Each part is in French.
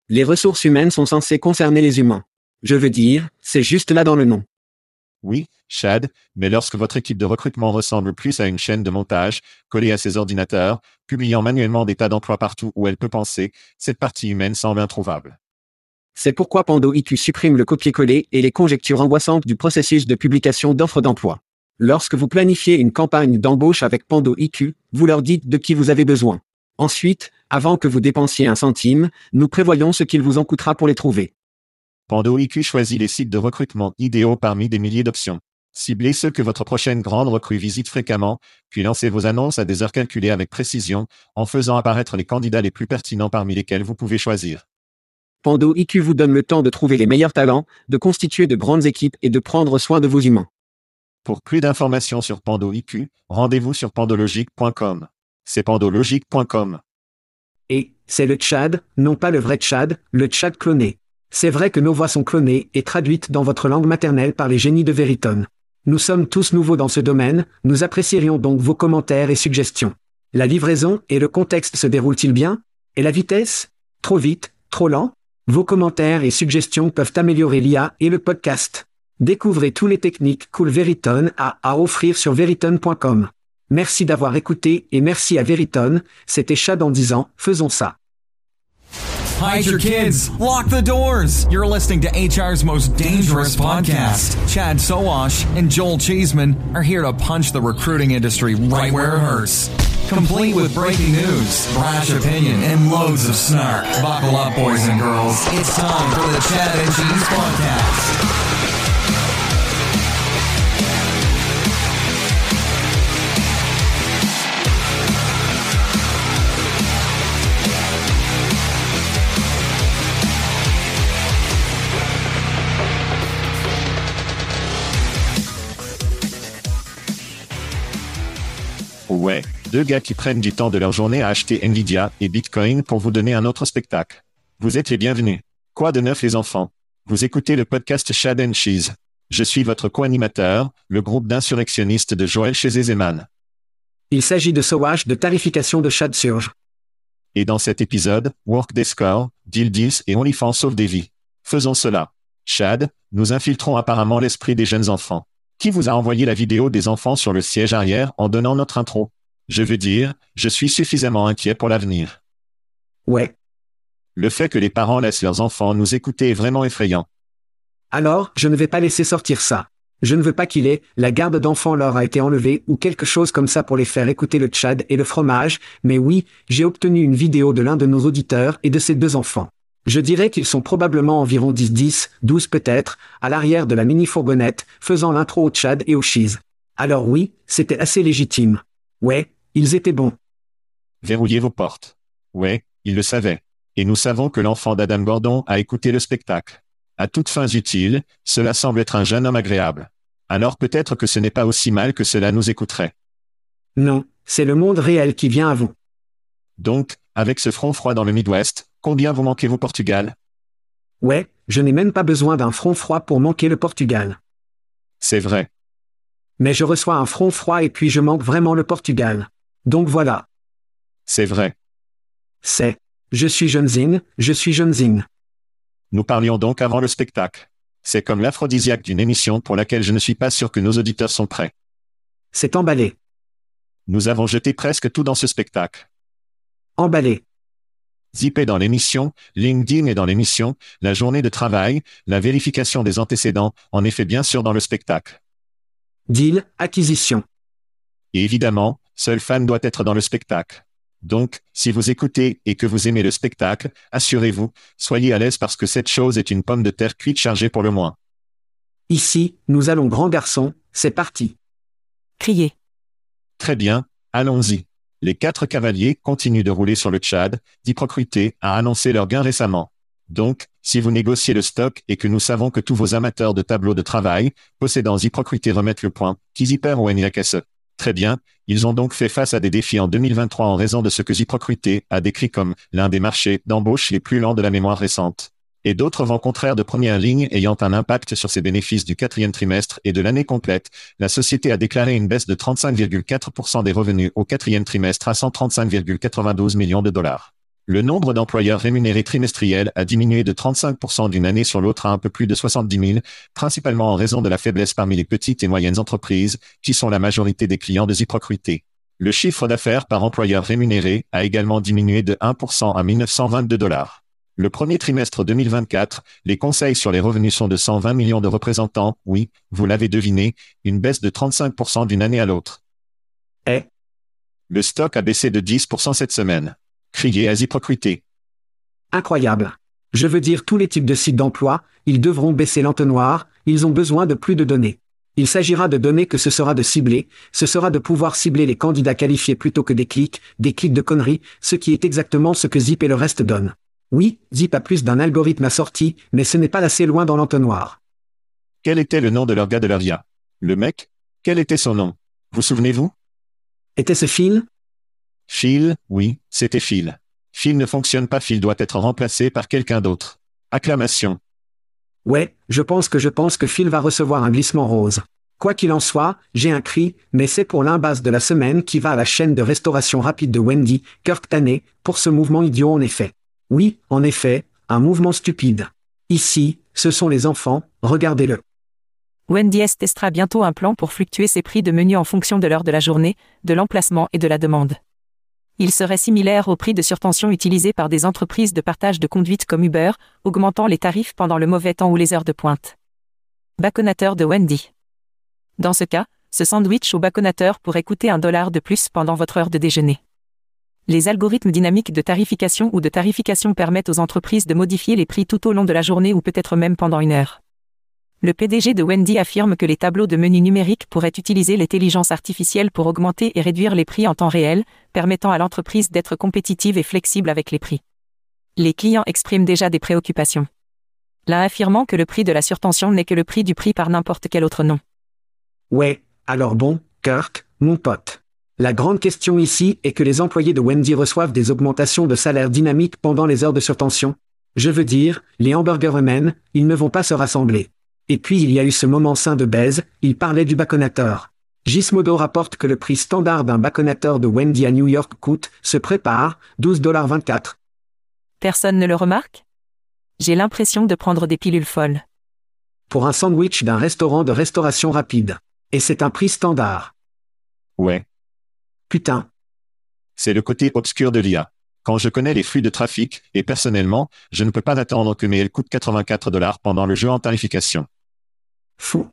Les ressources humaines sont censées concerner les humains. Je veux dire, c'est juste là dans le nom. Oui, Chad, mais lorsque votre équipe de recrutement ressemble plus à une chaîne de montage, collée à ses ordinateurs, publiant manuellement des tas d'emplois partout où elle peut penser, cette partie humaine semble introuvable. C'est pourquoi Pando IQ supprime le copier-coller et les conjectures angoissantes du processus de publication d'offres d'emploi. Lorsque vous planifiez une campagne d'embauche avec Pando IQ, vous leur dites de qui vous avez besoin. Ensuite, avant que vous dépensiez un centime, nous prévoyons ce qu'il vous en coûtera pour les trouver. Pando IQ choisit les sites de recrutement idéaux parmi des milliers d'options. Ciblez ceux que votre prochaine grande recrue visite fréquemment, puis lancez vos annonces à des heures calculées avec précision, en faisant apparaître les candidats les plus pertinents parmi lesquels vous pouvez choisir. Pando IQ vous donne le temps de trouver les meilleurs talents, de constituer de grandes équipes et de prendre soin de vos humains. Pour plus d'informations sur Pando IQ, rendez-vous sur pandologique.com. C'est pandologique.com. Et, c'est le Tchad, non pas le vrai Tchad, le Tchad cloné. C'est vrai que nos voix sont clonées et traduites dans votre langue maternelle par les génies de Veritone. Nous sommes tous nouveaux dans ce domaine, nous apprécierions donc vos commentaires et suggestions. La livraison et le contexte se déroulent-ils bien? Et la vitesse? Trop vite? Trop lent? Vos commentaires et suggestions peuvent améliorer l'IA et le podcast. Découvrez tous les techniques cool Veritone a à offrir sur veritone.com. Merci d'avoir écouté et merci à Veritone, c'était Chad en disant, faisons ça. Hide your kids. Lock the doors. You're listening to HR's most dangerous podcast. Chad Sowash and Joel Cheeseman are here to punch the recruiting industry right where it hurts. Complete with breaking news, brash opinion, and loads of snark. Buckle up, boys and girls. It's time for the Chad and Cheese Podcast. Ouais, deux gars qui prennent du temps de leur journée à acheter Nvidia et Bitcoin pour vous donner un autre spectacle. Vous êtes les bienvenus. Quoi de neuf les enfants? Vous écoutez le podcast Chad and Cheese. Je suis votre co-animateur, le groupe d'insurrectionnistes de Joël chez Zeman. Il s'agit de Sowash de tarification de Chad Surge. Et dans cet épisode, Workday Score, Deal Deals et OnlyFans sauvent des vies. Faisons cela. Chad, nous infiltrons apparemment l'esprit des jeunes enfants. Qui vous a envoyé la vidéo des enfants sur le siège arrière en donnant notre intro? Je veux dire, je suis suffisamment inquiet pour l'avenir. Ouais. Le fait que les parents laissent leurs enfants nous écouter est vraiment effrayant. Alors, je ne vais pas laisser sortir ça. Je ne veux pas qu'il ait, la garde d'enfants leur a été enlevée ou quelque chose comme ça pour les faire écouter le Tchad et le fromage, mais oui, j'ai obtenu une vidéo de l'un de nos auditeurs et de ses deux enfants. Je dirais qu'ils sont probablement environ 10, 12 peut-être, à l'arrière de la mini-fourgonnette, faisant l'intro au Tchad et au cheese. Alors oui, c'était assez légitime. Ouais, ils étaient bons. Verrouillez vos portes. Ouais, ils le savaient. Et nous savons que l'enfant d'Adam Gordon a écouté le spectacle. À toutes fins utiles, cela semble être un jeune homme agréable. Alors peut-être que ce n'est pas aussi mal que cela nous écouterait. Non, c'est le monde réel qui vient à vous. Donc, avec ce front froid dans le Midwest, combien vous manquez-vous Portugal? Ouais, je n'ai même pas besoin d'un front froid pour manquer le Portugal. C'est vrai. Mais je reçois un front froid et puis je manque vraiment le Portugal. Donc voilà. C'est vrai. C'est. Je suis Jeunzine. Nous parlions donc avant le spectacle. C'est comme l'aphrodisiaque d'une émission pour laquelle je ne suis pas sûr que nos auditeurs sont prêts. C'est emballé. Nous avons jeté presque tout dans ce spectacle. Emballé. Zip est dans l'émission, LinkedIn est dans l'émission, la journée de travail, la vérification des antécédents, en effet bien sûr dans le spectacle. Deal, acquisition. Et évidemment, seul fan doit être dans le spectacle. Donc, si vous écoutez et que vous aimez le spectacle, assurez-vous, soyez à l'aise parce que cette chose est une pomme de terre cuite chargée pour le moins. Ici, nous allons grand garçon, c'est parti. Criez. Très bien, allons-y. Les 4 cavaliers continuent de rouler sur le Tchad, Ziprocrité a annoncé leur gain récemment. Donc, si vous négociez le stock et que nous savons que tous vos amateurs de tableaux de travail, possédant Ziprocrité remettent le point, Kiziper ou Eniakese. Très bien, ils ont donc fait face à des défis en 2023 en raison de ce que Ziprocrité a décrit comme l'un des marchés d'embauche les plus lents de la mémoire récente. Et d'autres vents contraires de première ligne ayant un impact sur ses bénéfices du 4e trimestre et de l'année complète, la société a déclaré une baisse de 35,4% des revenus au 4e trimestre à 135,92 millions de dollars. Le nombre d'employeurs rémunérés trimestriels a diminué de 35% d'une année sur l'autre à un peu plus de 70 000, principalement en raison de la faiblesse parmi les petites et moyennes entreprises, qui sont la majorité des clients de ZipRecruiter. Le chiffre d'affaires par employeur rémunéré a également diminué de 1% à 1922 $. Le premier trimestre 2024, les conseils sur les revenus sont de 120 millions de représentants, oui, vous l'avez deviné, une baisse de 35% d'une année à l'autre. Le stock a baissé de 10% cette semaine. Criez à ZipRecruiter. Incroyable. Je veux dire tous les types de sites d'emploi, ils devront baisser l'entonnoir, ils ont besoin de plus de données. Il s'agira de données que ce sera de cibler, ce sera de pouvoir cibler les candidats qualifiés plutôt que des clics de conneries, ce qui est exactement ce que Zip et le reste donnent. Oui, Zip a plus d'un algorithme assorti, mais ce n'est pas assez loin dans l'entonnoir. Quel était le nom de leur gars de leur IA? Le mec? Quel était son nom? Vous souvenez-vous? Était-ce Phil? Phil, oui, c'était Phil. Phil ne fonctionne pas, Phil doit être remplacé par quelqu'un d'autre. Acclamation. Ouais, je pense que Phil va recevoir un glissement rose. Quoi qu'il en soit, j'ai un cri, mais c'est pour l'impasse de la semaine qui va à la chaîne de restauration rapide de Wendy, Kirk Taney, pour ce mouvement idiot en effet. Oui, en effet, un mouvement stupide. Ici, ce sont les enfants, regardez-le. Wendy's testera bientôt un plan pour fluctuer ses prix de menu en fonction de l'heure de la journée, de l'emplacement et de la demande. Il serait similaire aux prix de surtension utilisés par des entreprises de partage de conduite comme Uber, augmentant les tarifs pendant le mauvais temps ou les heures de pointe. Baconateur de Wendy. Dans ce cas, ce sandwich au baconateur pourrait coûter $1 de plus pendant votre heure de déjeuner. Les algorithmes dynamiques de tarification ou de tarification permettent aux entreprises de modifier les prix tout au long de la journée ou peut-être même pendant une heure. Le PDG de Wendy affirme que les tableaux de menu numériques pourraient utiliser l'intelligence artificielle pour augmenter et réduire les prix en temps réel, permettant à l'entreprise d'être compétitive et flexible avec les prix. Les clients expriment déjà des préoccupations. L'un affirmant que le prix de la surtension n'est que le prix du prix par n'importe quel autre nom. Ouais, alors bon, Kirk, mon pote. La grande question ici est que les employés de Wendy reçoivent des augmentations de salaire dynamiques pendant les heures de surtension. Je veux dire, les hamburger men, ils ne vont pas se rassembler. Et puis il y a eu ce moment sain de baise, il parlait du baconateur. Gizmodo rapporte que le prix standard d'un baconateur de Wendy à New York coûte, se prépare, $12,24. Personne ne le remarque? J'ai l'impression de prendre des pilules folles. Pour un sandwich d'un restaurant de restauration rapide. Et c'est un prix standard. Ouais. Putain. C'est le côté obscur de l'IA. Quand je connais les flux de trafic, et personnellement, je ne peux pas attendre que mes mails coûtent $84 pendant le jeu en tarification. Fou.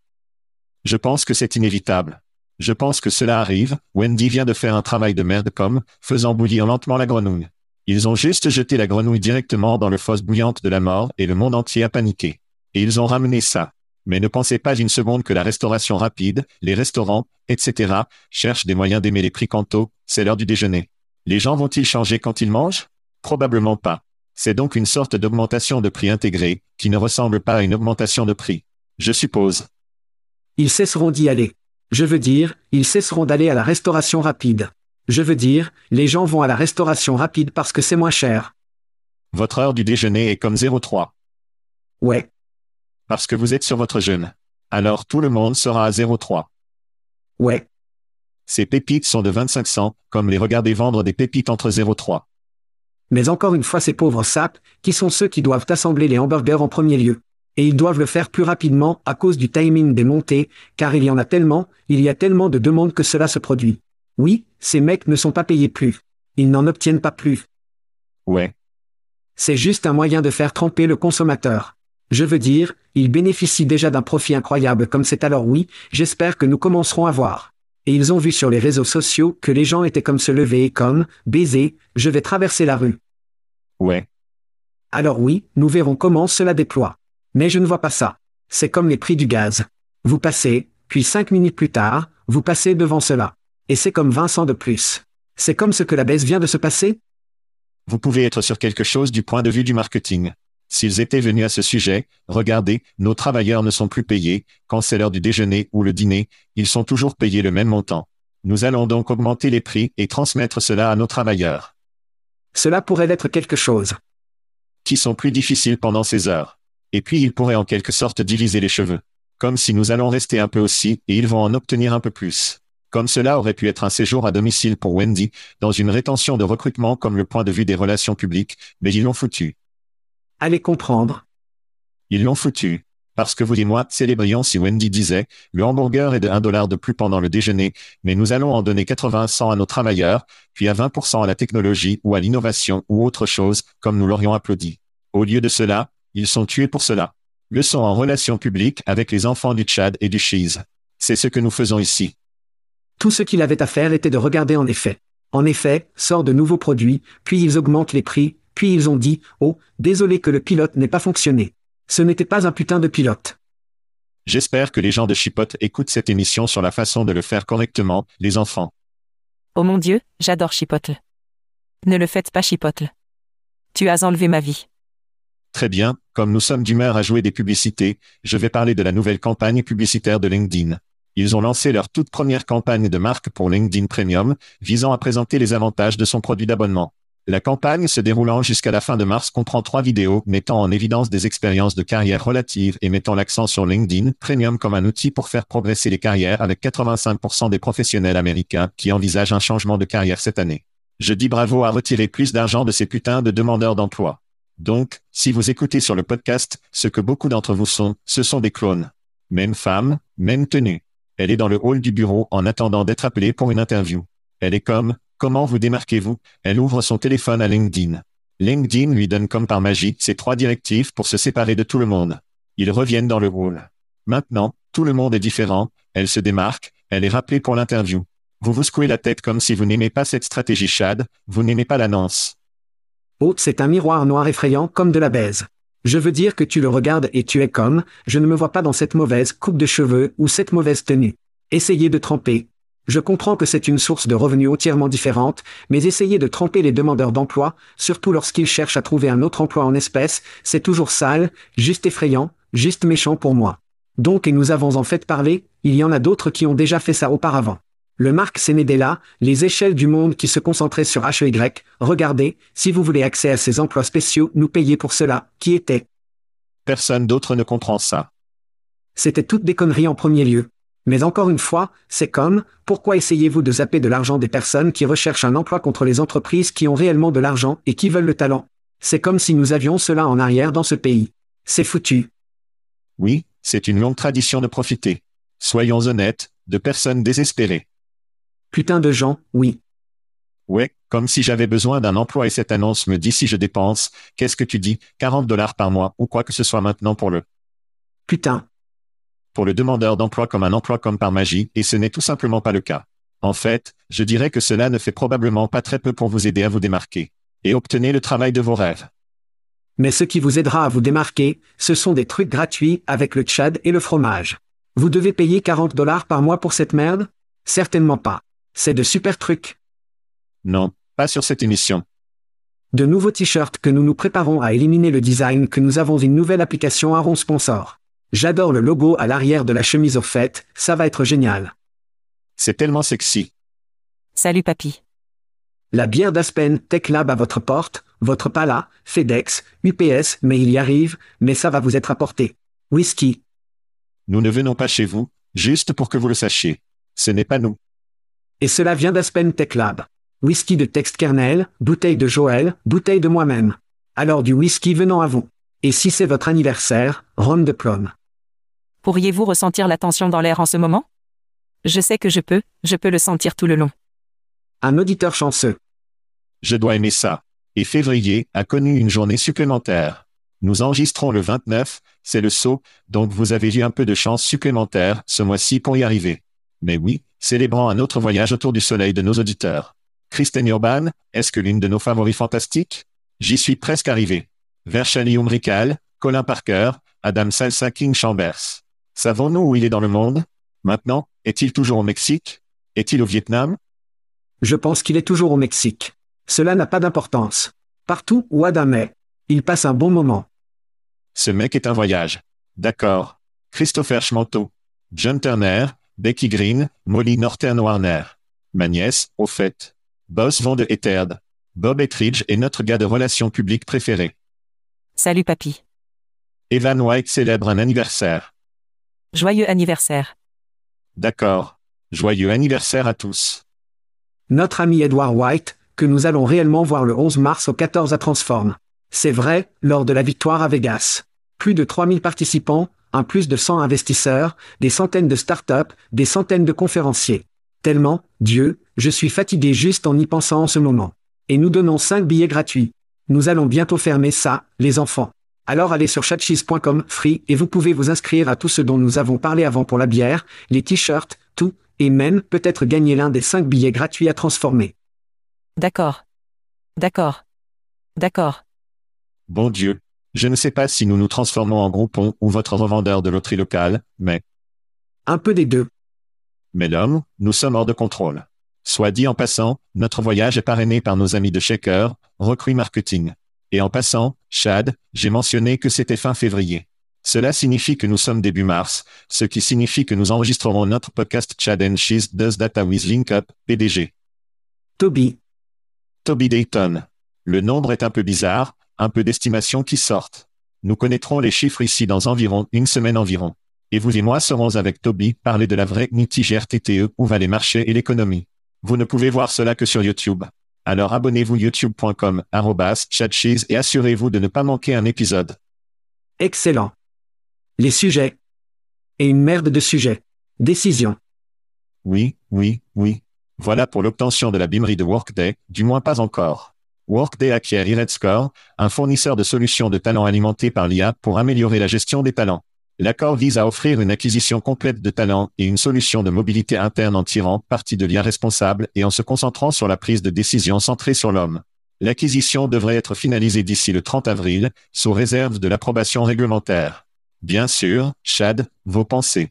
Je pense que c'est inévitable. Je pense que cela arrive, Wendy vient de faire un travail de merde comme, faisant bouillir lentement la grenouille. Ils ont juste jeté la grenouille directement dans le fosse bouillante de la mort et le monde entier a paniqué. Et ils ont ramené ça. Mais ne pensez pas une seconde que la restauration rapide, les restaurants, etc., cherchent des moyens d'aimer les prix quanto, c'est l'heure du déjeuner. Les gens vont-ils changer quand ils mangent? Probablement pas. C'est donc une sorte d'augmentation de prix intégrée, qui ne ressemble pas à une augmentation de prix. Je suppose. Ils cesseront d'y aller. Je veux dire, ils cesseront d'aller à la restauration rapide. Je veux dire, les gens vont à la restauration rapide parce que c'est moins cher. Votre heure du déjeuner est comme 03. Ouais. Parce que vous êtes sur votre jeûne. Alors tout le monde sera à 03. Ouais. Ces pépites sont de 25 cents, comme les regarder vendre des pépites entre 03. Mais encore une fois ces pauvres sapes, qui sont ceux qui doivent assembler les hamburgers en premier lieu. Et ils doivent le faire plus rapidement à cause du timing des montées, car il y en a tellement, il y a tellement de demandes que cela se produit. Oui, ces mecs ne sont pas payés plus. Ils n'en obtiennent pas plus. Ouais. C'est juste un moyen de faire tremper le consommateur. Je veux dire, ils bénéficient déjà d'un profit incroyable comme c'est alors oui, j'espère que nous commencerons à voir. Et ils ont vu sur les réseaux sociaux que les gens étaient comme se lever et comme, baiser, je vais traverser la rue. Ouais. Alors oui, nous verrons comment cela déploie. Mais je ne vois pas ça. C'est comme les prix du gaz. Vous passez, puis 5 minutes plus tard, vous passez devant cela. Et c'est comme 20 cents de plus. C'est comme ce que la baisse vient de se passer? Vous pouvez être sur quelque chose du point de vue du marketing. S'ils étaient venus à ce sujet, regardez, nos travailleurs ne sont plus payés, quand c'est l'heure du déjeuner ou le dîner, ils sont toujours payés le même montant. Nous allons donc augmenter les prix et transmettre cela à nos travailleurs. Cela pourrait être quelque chose. Qui sont plus difficiles pendant ces heures. Et puis ils pourraient en quelque sorte diviser les cheveux. Comme si nous allons rester un peu aussi et ils vont en obtenir un peu plus. Comme cela aurait pu être un séjour à domicile pour Wendy, dans une rétention de recrutement comme le point de vue des relations publiques, mais ils l'ont foutu. Allez comprendre. Ils l'ont foutu. Parce que vous et moi célébrions si Wendy disait, le hamburger est de $1 de plus pendant le déjeuner, mais nous allons en donner 80% à nos travailleurs, puis à 20% à la technologie ou à l'innovation ou autre chose, comme nous l'aurions applaudi. Au lieu de cela, ils sont tués pour cela. Leçon en relations publiques avec les enfants du Tchad et du Cheese. C'est ce que nous faisons ici. Tout ce qu'il avait à faire était de regarder en effet. En effet, sort de nouveaux produits, puis ils augmentent les prix, puis ils ont dit « Oh, désolé que le pilote n'ait pas fonctionné. Ce n'était pas un putain de pilote. » J'espère que les gens de Chipotle écoutent cette émission sur la façon de le faire correctement, les enfants. Oh mon Dieu, j'adore Chipotle. Ne le faites pas Chipotle. Tu as enlevé ma vie. Très bien, comme nous sommes d'humeur à jouer des publicités, je vais parler de la nouvelle campagne publicitaire de LinkedIn. Ils ont lancé leur toute première campagne de marque pour LinkedIn Premium, visant à présenter les avantages de son produit d'abonnement. La campagne se déroulant jusqu'à la fin de mars comprend 3 vidéos mettant en évidence des expériences de carrière relatives et mettant l'accent sur LinkedIn Premium comme un outil pour faire progresser les carrières avec 85% des professionnels américains qui envisagent un changement de carrière cette année. Je dis bravo à retirer plus d'argent de ces putains de demandeurs d'emploi. Donc, si vous écoutez sur le podcast, ce que beaucoup d'entre vous sont, ce sont des clones. Même femme, même tenue. Elle est dans le hall du bureau en attendant d'être appelée pour une interview. Elle est comme, comment vous démarquez-vous? Elle ouvre son téléphone à LinkedIn. LinkedIn lui donne comme par magie ses 3 directives pour se séparer de tout le monde. Ils reviennent dans le hall. Maintenant, tout le monde est différent, elle se démarque, elle est rappelée pour l'interview. Vous vous secouez la tête comme si vous n'aimez pas cette stratégie Chad, vous n'aimez pas l'annonce. Oh, c'est un miroir noir effrayant comme de la baise. Je veux dire que tu le regardes et tu es comme, je ne me vois pas dans cette mauvaise coupe de cheveux ou cette mauvaise tenue. Essayez de tremper. Je comprends que c'est une source de revenus entièrement différente, mais essayez de tromper les demandeurs d'emploi, surtout lorsqu'ils cherchent à trouver un autre emploi en espèces, c'est toujours sale, juste effrayant, juste méchant pour moi. Donc et nous avons en fait parlé, il y en a d'autres qui ont déjà fait ça auparavant. Le Marc Sénédéla, les échelles du monde qui se concentraient sur HEY, regardez, si vous voulez accès à ces emplois spéciaux, nous payer pour cela, qui était. Personne d'autre ne comprend ça. C'était toutes des conneries en premier lieu. Mais encore une fois, c'est comme, pourquoi essayez-vous de zapper de l'argent des personnes qui recherchent un emploi contre les entreprises qui ont réellement de l'argent et qui veulent le talent? C'est comme si nous avions cela en arrière dans ce pays. C'est foutu. Oui, c'est une longue tradition de profiter. Soyons honnêtes, de personnes désespérées. Putain de gens, oui. Ouais, comme si j'avais besoin d'un emploi et cette annonce me dit si je dépense, qu'est-ce que tu dis, $40 par mois ou quoi que ce soit maintenant pour le demandeur d'emploi comme un emploi comme par magie, et ce n'est tout simplement pas le cas. En fait, je dirais que cela ne fait probablement pas très peu pour vous aider à vous démarquer. Et obtenez le travail de vos rêves. Mais ce qui vous aidera à vous démarquer, ce sont des trucs gratuits avec le Tchad et le fromage. Vous devez payer $40 par mois pour cette merde? Certainement pas. C'est de super trucs. Non, pas sur cette émission. De nouveaux t-shirts que nous nous préparons à éliminer le design que nous avons une nouvelle application Aaron Sponsor. J'adore le logo à l'arrière de la chemise au fait, ça va être génial. C'est tellement sexy. Salut papy. La bière d'Aspen Tech Lab à votre porte, votre pala, FedEx, UPS, mais il y arrive, mais ça va vous être apporté. Whisky. Nous ne venons pas chez vous, juste pour que vous le sachiez. Ce n'est pas nous. Et cela vient d'Aspen Tech Lab. Whisky de Text Kernel, bouteille de Joël, bouteille de moi-même. Alors du whisky venant à vous. Et si c'est votre anniversaire, rhum de Plum. Pourriez-vous ressentir la tension dans l'air en ce moment? Je sais que je peux le sentir tout le long. Un auditeur chanceux. Je dois aimer ça. Et février a connu une journée supplémentaire. Nous enregistrons le 29, c'est le saut, donc vous avez eu un peu de chance supplémentaire ce mois-ci pour y arriver. Mais oui, célébrant un autre voyage autour du soleil de nos auditeurs. Kristen Urban, est-ce que l'une de nos favoris fantastiques? J'y suis presque arrivé. Vershali Umrikal, Colin Parker, Adam Salsa King Chambers. Savons-nous où il est dans le monde? Maintenant, est-il toujours au Mexique? Est-il au Vietnam? Je pense qu'il est toujours au Mexique. Cela n'a pas d'importance. Partout où Adam est, il passe un bon moment. Ce mec est un voyage. D'accord. Christopher Schmanto. John Turner, Becky Green, Molly Norton Warner. Ma nièce, au fait. Boss Von de Eterd. Bob Ettridge est notre gars de relations publiques préféré. Salut papy. Evan White célèbre un anniversaire. Joyeux anniversaire. D'accord. Joyeux anniversaire à tous. Notre ami Edward White, que nous allons réellement voir le 11 mars au 14 à Transform. C'est vrai, lors de la victoire à Vegas. Plus de 3000 participants, un plus de 100 investisseurs, des centaines de startups, des centaines de conférenciers. Tellement, Dieu, je suis fatigué juste en y pensant en ce moment. Et nous donnons 5 billets gratuits. Nous allons bientôt fermer ça, les enfants. Alors allez sur chatcheese.com free et vous pouvez vous inscrire à tout ce dont nous avons parlé avant pour la bière, les t-shirts, tout, et même peut-être gagner l'un des 5 billets gratuits à transformer. D'accord. D'accord. D'accord. Bon Dieu. Je ne sais pas si nous nous transformons en Groupon ou votre revendeur de loterie locale, mais... Un peu des deux. Mesdames, nous sommes hors de contrôle. Soit dit en passant, notre voyage est parrainé par nos amis de Shaker, Recruit Marketing. Et en passant, Chad, j'ai mentionné que c'était fin février. Cela signifie que nous sommes début mars, ce qui signifie que nous enregistrerons notre podcast Chad and Cheese Does Data with LinkUp, PDG. Toby Dayton. Le nombre est un peu bizarre, un peu d'estimations qui sortent. Nous connaîtrons les chiffres ici dans environ une semaine environ. Et vous et moi serons avec Toby parler de la vraie NITI-GRTTE où va les marchés et l'économie. Vous ne pouvez voir cela que sur YouTube. Alors abonnez-vous youtube.com/chatcheese et assurez-vous de ne pas manquer un épisode. Excellent. Les sujets. Et une merde de sujets. Décision. Oui. Voilà pour l'obtention de la BIMRI de Workday, du moins pas encore. Workday acquiert iRedScore, un fournisseur de solutions de talent alimenté par l'IA pour améliorer la gestion des talents. L'accord vise à offrir une acquisition complète de talents et une solution de mobilité interne en tirant parti de l'IA responsable et en se concentrant sur la prise de décision centrée sur l'homme. L'acquisition devrait être finalisée d'ici le 30 avril, sous réserve de l'approbation réglementaire. Bien sûr, Chad, vos pensées.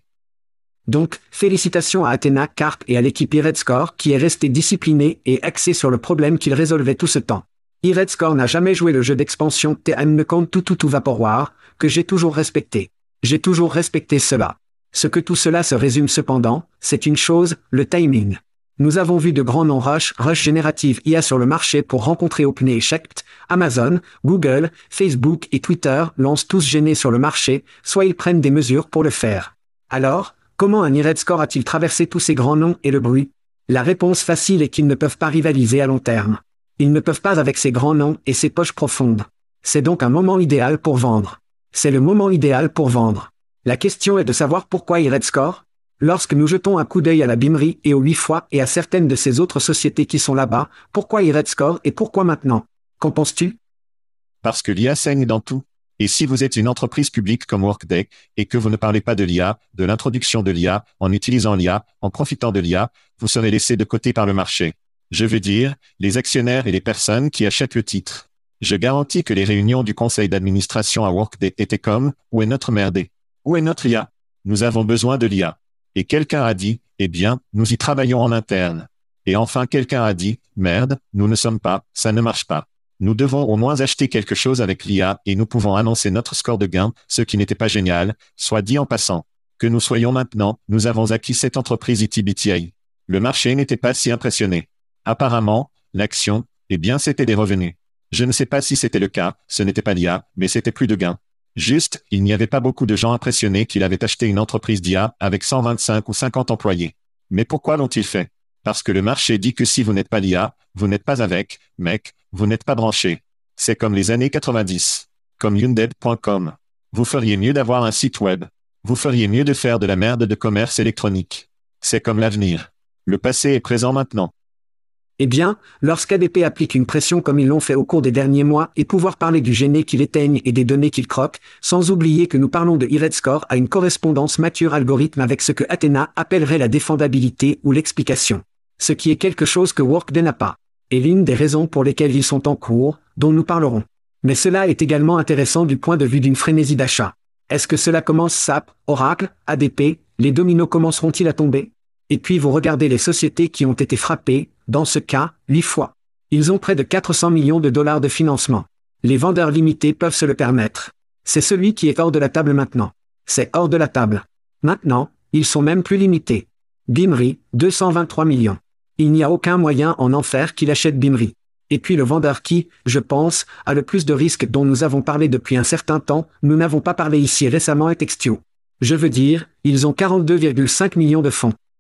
Donc, félicitations à Athena Carp et à l'équipe iRedScore qui est restée disciplinée et axée sur le problème qu'ils résolvaient tout ce temps. iRedScore n'a jamais joué le jeu d'expansion TM compte tout Vaporware, que j'ai toujours respecté. J'ai toujours respecté cela. Ce que tout cela se résume cependant, c'est une chose, le timing. Nous avons vu de grands noms Rush Générative IA sur le marché pour rencontrer OpenAI, Amazon, Google, Facebook et Twitter lancent tous gênés sur le marché, soit ils prennent des mesures pour le faire. Alors, comment un iRedScore a-t-il traversé tous ces grands noms et le bruit? La réponse facile est qu'ils ne peuvent pas rivaliser à long terme. Ils ne peuvent pas avec ces grands noms et ces poches profondes. C'est donc un moment idéal pour vendre. C'est le moment idéal pour vendre. La question est de savoir pourquoi iRedScore? Lorsque nous jetons un coup d'œil à la BIMRI et au 8 fois et à certaines de ces autres sociétés qui sont là-bas, pourquoi iRedScore et pourquoi maintenant? Qu'en penses-tu? Parce que l'IA saigne dans tout. Et si vous êtes une entreprise publique comme Workday, et que vous ne parlez pas de l'IA, de l'introduction de l'IA, en utilisant l'IA, en profitant de l'IA, vous serez laissé de côté par le marché. Je veux dire, les actionnaires et les personnes qui achètent le titre. Je garantis que les réunions du conseil d'administration à Workday étaient comme « Où est notre merde? Où est notre IA? Nous avons besoin de l'IA. » Et quelqu'un a dit « Eh bien, nous y travaillons en interne. » Et enfin quelqu'un a dit « Merde, nous ne sommes pas, ça ne marche pas. Nous devons au moins acheter quelque chose avec l'IA et nous pouvons annoncer notre score de gain, ce qui n'était pas génial, soit dit en passant. Que nous soyons maintenant, nous avons acquis cette entreprise ITBTA. Le marché n'était pas si impressionné. Apparemment, l'action, eh bien c'était des revenus. Je ne sais pas si c'était le cas, ce n'était pas l'IA, mais c'était plus de gains. Juste, il n'y avait pas beaucoup de gens impressionnés qu'il avait acheté une entreprise d'IA avec 125 ou 50 employés. Mais pourquoi l'ont-ils fait? Parce que le marché dit que si vous n'êtes pas l'IA, vous n'êtes pas avec, mec, vous n'êtes pas branché. C'est comme les années 90. Comme Younded.com. Vous feriez mieux d'avoir un site web. Vous feriez mieux de faire de la merde de commerce électronique. C'est comme l'avenir. Le passé est présent maintenant. Eh bien, lorsqu'ADP applique une pression comme ils l'ont fait au cours des derniers mois et pouvoir parler du gêné qu'il éteigne et des données qu'il croque, sans oublier que nous parlons de iRedScore à une correspondance mature algorithme avec ce que Athena appellerait la défendabilité ou l'explication. Ce qui est quelque chose que Workday n'a pas. Et l'une des raisons pour lesquelles ils sont en cours, dont nous parlerons. Mais cela est également intéressant du point de vue d'une frénésie d'achat. Est-ce que cela commence SAP, Oracle, ADP, les dominos commenceront-ils à tomber? Et puis vous regardez les sociétés qui ont été frappées, dans ce cas, 8 fois. Ils ont près de 400 millions de dollars de financement. Les vendeurs limités peuvent se le permettre. C'est celui qui est hors de la table maintenant. C'est hors de la table. Maintenant, ils sont même plus limités. BIMRI, 223 millions. Il n'y a aucun moyen en enfer qu'il achète BIMRI. Et puis le vendeur qui, je pense, a le plus de risques dont nous avons parlé depuis un certain temps, nous n'avons pas parlé ici récemment est Textio. Je veux dire, ils ont 42,5 millions de fonds.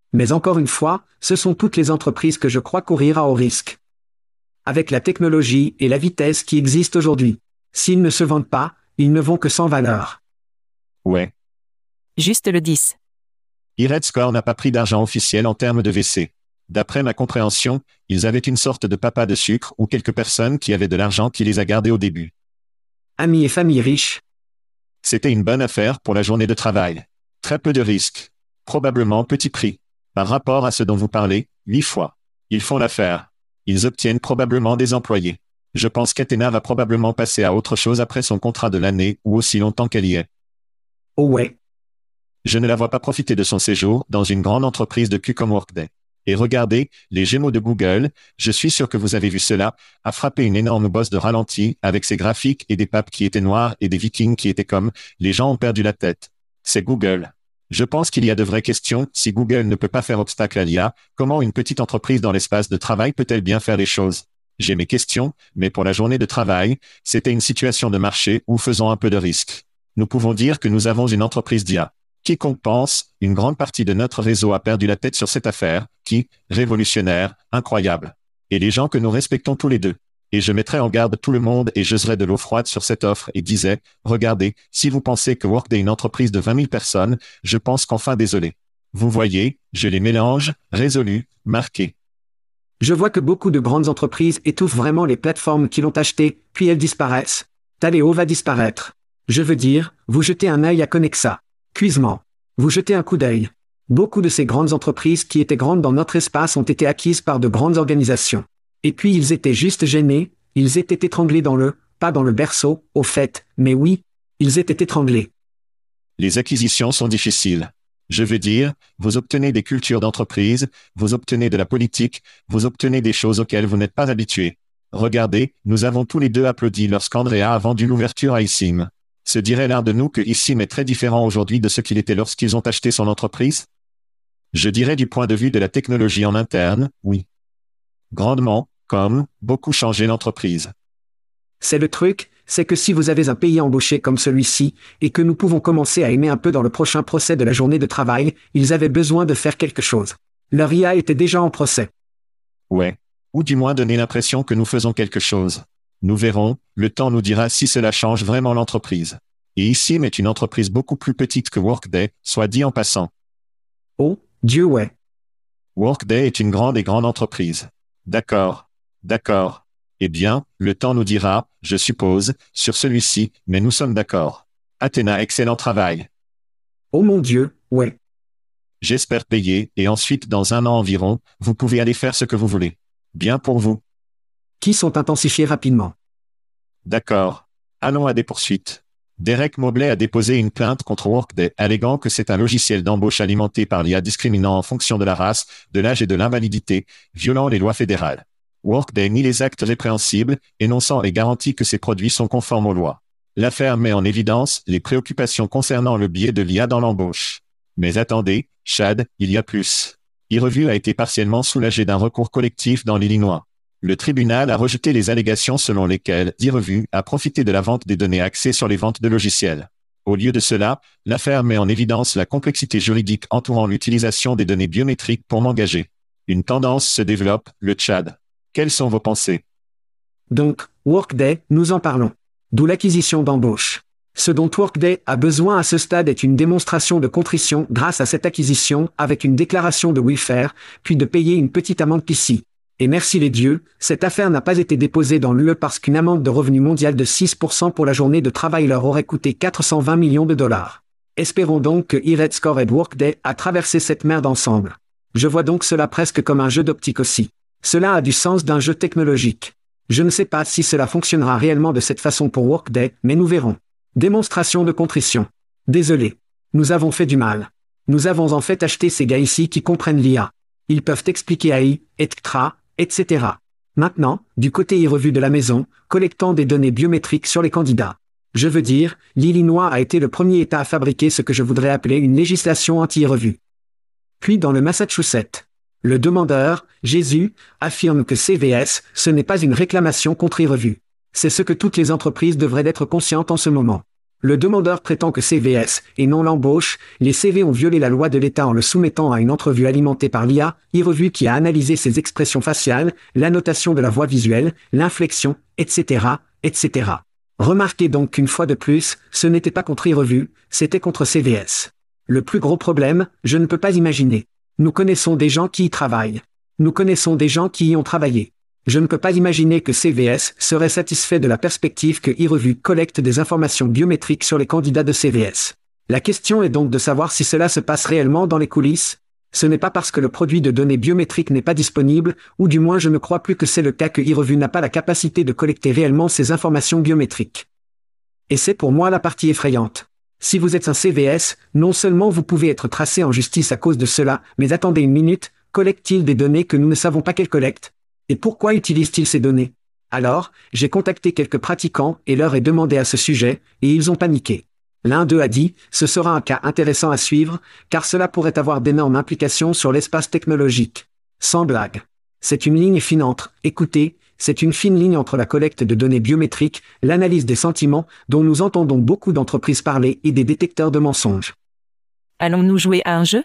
Mais encore une fois, ce sont toutes les entreprises que je crois courir à haut risque. Avec la technologie et la vitesse qui existent aujourd'hui. S'ils ne se vendent pas, ils ne vont que sans valeur. Ouais. Juste le 10. Iredscore n'a pas pris d'argent officiel en termes de VC. D'après ma compréhension, ils avaient une sorte de papa de sucre ou quelques personnes qui avaient de l'argent qui les a gardés au début. Amis et familles riches. C'était une bonne affaire pour la journée de travail. Très peu de risques. Probablement petit prix. Par rapport à ce dont vous parlez, 8 fois. Ils font l'affaire. Ils obtiennent probablement des employés. Je pense qu'Athena va probablement passer à autre chose après son contrat de l'année ou aussi longtemps qu'elle y est. Oh ouais. Je ne la vois pas profiter de son séjour dans une grande entreprise de cul comme Workday. Et regardez, les Gémeaux de Google, je suis sûr que vous avez vu cela, a frappé une énorme bosse de ralenti avec ses graphiques et des papes qui étaient noirs et des vikings qui étaient comme, les gens ont perdu la tête. C'est Google. Je pense qu'il y a de vraies questions. Si Google ne peut pas faire obstacle à l'IA, comment une petite entreprise dans l'espace de travail peut-elle bien faire les choses? J'ai mes questions, mais pour la journée de travail, c'était une situation de marché où faisons un peu de risque. Nous pouvons dire que nous avons une entreprise d'IA. Quiconque pense, une grande partie de notre réseau a perdu la tête sur cette affaire, révolutionnaire, incroyable. Et les gens que nous respectons tous les deux. Et je mettrais en garde tout le monde et jeterais de l'eau froide sur cette offre et disais, regardez, si vous pensez que Workday est une entreprise de 20 000 personnes, je pense qu'enfin désolé. Vous voyez, je les mélange, résolu, marqué. Je vois que beaucoup de grandes entreprises étouffent vraiment les plateformes qui l'ont acheté, puis elles disparaissent. Taleo va disparaître. Je veux dire, vous jetez un œil à Connexa. Cuisement. Vous jetez un coup d'œil. Beaucoup de ces grandes entreprises qui étaient grandes dans notre espace ont été acquises par de grandes organisations. Et puis ils étaient juste gênés, ils étaient étranglés pas dans le berceau, au fait, mais oui, ils étaient étranglés. Les acquisitions sont difficiles. Je veux dire, vous obtenez des cultures d'entreprise, vous obtenez de la politique, vous obtenez des choses auxquelles vous n'êtes pas habitués. Regardez, nous avons tous les deux applaudi lorsqu'Andrea a vendu l'ouverture à Issim. Se dirait l'un de nous que Issim est très différent aujourd'hui de ce qu'il était lorsqu'ils ont acheté son entreprise? Je dirais du point de vue de la technologie en interne, oui. Grandement, comme, beaucoup changé l'entreprise. C'est le truc, c'est que si vous avez un pays embauché comme celui-ci, et que nous pouvons commencer à aimer un peu dans le prochain procès de la journée de travail, ils avaient besoin de faire quelque chose. Leur IA était déjà en procès. Ouais. Ou du moins donner l'impression que nous faisons quelque chose. Nous verrons, le temps nous dira si cela change vraiment l'entreprise. Et Issim est une entreprise beaucoup plus petite que Workday, soit dit en passant. Oh, Dieu ouais. Workday est une grande entreprise. D'accord. D'accord. Eh bien, le temps nous dira, je suppose, sur celui-ci, mais nous sommes d'accord. Athena, excellent travail. Oh mon Dieu, ouais. J'espère payer, et ensuite dans 1 an environ, vous pouvez aller faire ce que vous voulez. Bien pour vous. Qui sont intensifiés rapidement. D'accord. Allons à des poursuites. Derek Mobley a déposé une plainte contre Workday, alléguant que c'est un logiciel d'embauche alimenté par l'IA discriminant en fonction de la race, de l'âge et de l'invalidité, violant les lois fédérales. Workday nie les actes répréhensibles, énonçant et garantit que ses produits sont conformes aux lois. L'affaire met en évidence les préoccupations concernant le biais de l'IA dans l'embauche. Mais attendez, Chad, il y a plus. E-Review a été partiellement soulagé d'un recours collectif dans l'Illinois. Le tribunal a rejeté les allégations selon lesquelles E-Review a profité de la vente des données axées sur les ventes de logiciels. Au lieu de cela, l'affaire met en évidence la complexité juridique entourant l'utilisation des données biométriques pour m'engager. Une tendance se développe, le Tchad. Quelles sont vos pensées? Donc, Workday, nous en parlons. D'où l'acquisition d'embauche. Ce dont Workday a besoin à ce stade est une démonstration de contrition grâce à cette acquisition avec une déclaration de welfare, puis de payer une petite amende ici. Et merci les dieux, cette affaire n'a pas été déposée dans l'UE parce qu'une amende de revenu mondial de 6% pour la journée de travail leur aurait coûté 420 millions de dollars. Espérons donc que Iredscore et Workday a traversé cette merde ensemble. Je vois donc cela presque comme un jeu d'optique aussi. Cela a du sens d'un jeu technologique. Je ne sais pas si cela fonctionnera réellement de cette façon pour Workday, mais nous verrons. Démonstration de contrition. Désolé. Nous avons fait du mal. Nous avons en fait acheté ces gars ici qui comprennent l'IA. Ils peuvent expliquer AI, etc. Maintenant, du côté e-revue de la maison, collectant des données biométriques sur les candidats. Je veux dire, l'Illinois a été le premier État à fabriquer ce que je voudrais appeler une législation anti-e-revue. Puis dans le Massachusetts. Le demandeur, Jésus, affirme que CVS, ce n'est pas une réclamation contre e-revue. C'est ce que toutes les entreprises devraient être conscientes en ce moment. Le demandeur prétend que CVS, et non l'embauche, les CV ont violé la loi de l'État en le soumettant à une entrevue alimentée par l'IA, e-revue qui a analysé ses expressions faciales, l'annotation de la voix visuelle, l'inflexion, etc., etc. Remarquez donc qu'une fois de plus, ce n'était pas contre e-revue, c'était contre CVS. Le plus gros problème, je ne peux pas imaginer. Nous connaissons des gens qui y travaillent. Nous connaissons des gens qui y ont travaillé. Je ne peux pas imaginer que CVS serait satisfait de la perspective que e-revue collecte des informations biométriques sur les candidats de CVS. La question est donc de savoir si cela se passe réellement dans les coulisses. Ce n'est pas parce que le produit de données biométriques n'est pas disponible, ou du moins je ne crois plus que c'est le cas que e-revue n'a pas la capacité de collecter réellement ces informations biométriques. Et c'est pour moi la partie effrayante. Si vous êtes un CVS, non seulement vous pouvez être tracé en justice à cause de cela, mais attendez une minute, collecte-t-il des données que nous ne savons pas qu'elle collecte ? Et pourquoi utilise-t-il ces données? Alors, j'ai contacté quelques pratiquants et leur ai demandé à ce sujet, et ils ont paniqué. L'un d'eux a dit, ce sera un cas intéressant à suivre, car cela pourrait avoir d'énormes implications sur l'espace technologique. Sans blague. C'est une ligne fine entre, écoutez, c'est une fine ligne entre la collecte de données biométriques, l'analyse des sentiments, dont nous entendons beaucoup d'entreprises parler, et des détecteurs de mensonges. Allons-nous jouer à un jeu?